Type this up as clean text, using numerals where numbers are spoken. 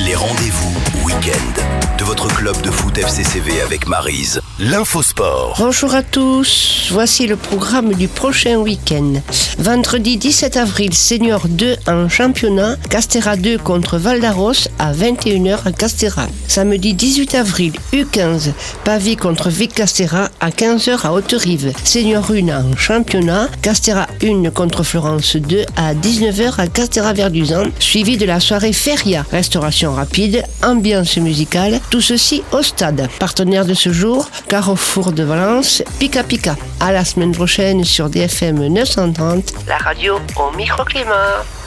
Les rendez-vous week-end de votre club de foot FCCV avec Maryse. L'infosport. Bonjour à tous, voici le programme du prochain week-end. Vendredi 17 avril, Senior 2 en championnat, Castéra 2 contre Val-d'Aros à 21h à Castéra. Samedi 18 avril, U15, Pavie contre Vic Castéra à 15h à Haute-Rive. Senior 1 en championnat, Castéra 1 contre Florence 2 à 19h à Castéra-Verduzan, suivi de la soirée Feria, restauration rapide, ambiance musicale, tout ceci au stade. Partenaire de ce jour, Carrefour de Valence, Pika Pika. À la semaine prochaine sur DFM 930, la radio au microclimat.